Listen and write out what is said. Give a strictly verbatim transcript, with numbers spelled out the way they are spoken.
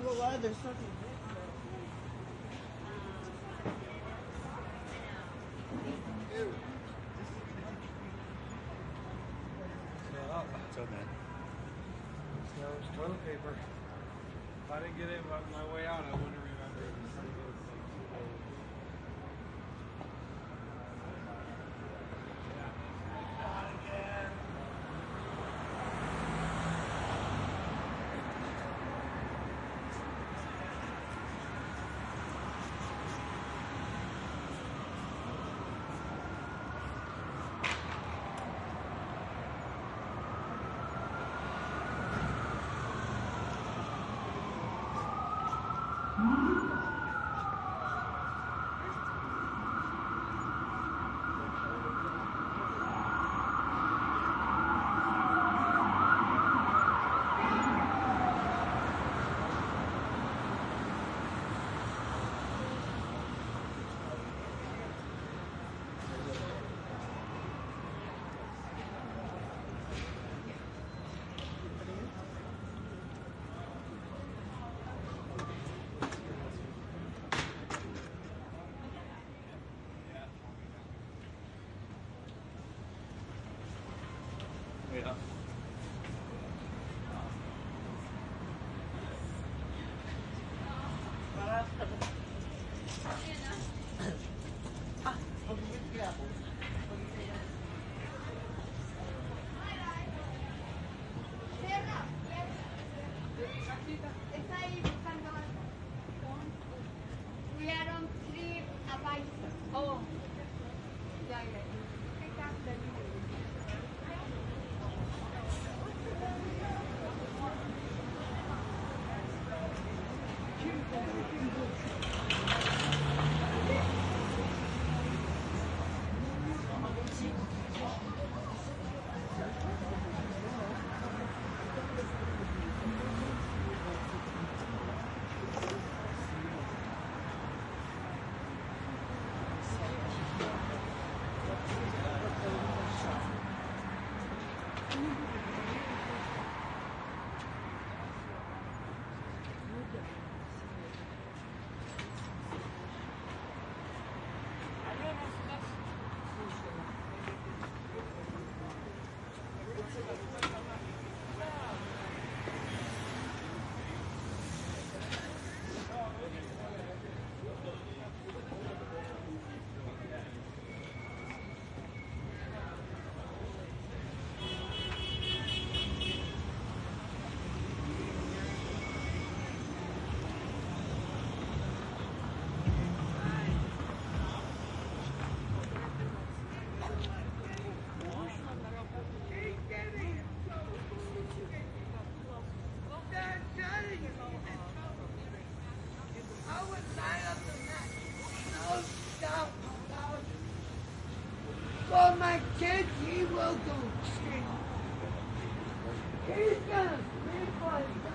a lot of their stuff is So bad. That was toilet paper. If I didn't get it on my way out, I wouldn't remember it. Some of those things. Yeah. We are on three advice. Oh, yeah, yeah. Pick up the For my kid, he will go straight. He's gonna sleep on